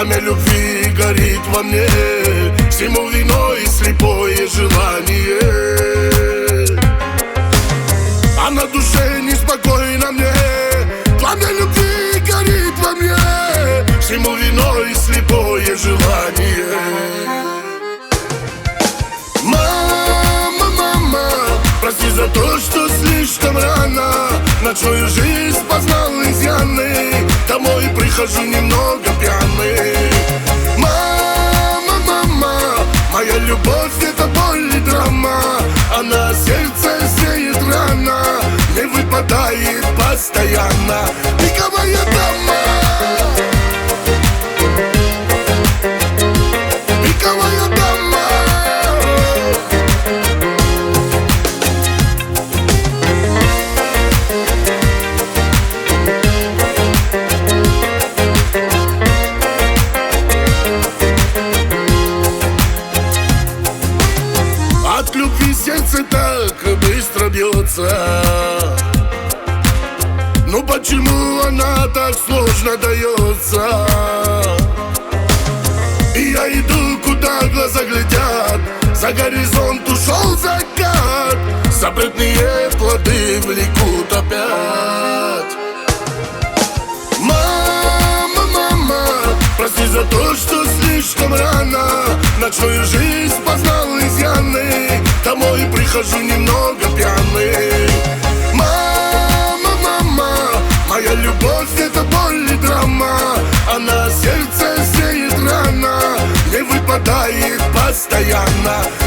Пламя любви горит во мне, всему виной слепое желание. А на душе неспокойно мне, пламя любви горит во мне, всему виной слепое желание. Мама, мама, прости за то, что слишком рано ночную жизнь познал изъяны, домой прихожу немного пьяный. Мама, мама, моя любовь — это боль и драма, а на сердце сеет рана, не выпадает постоянно пиковая дама. Пиковая дама. От любви сердце так быстро бьется, ну почему она так сложно дается? И я иду, куда глаза глядят, за горизонт ушел закат, запретные плоды влекут опять. Мама, мама, прости за то, что слишком рано ночную жизнь познал изъяны, домой прихожу немного пьяный. Мама, мама, моя любовь — это боль и драма, а на сердце сеет рана, не выпадает постоянно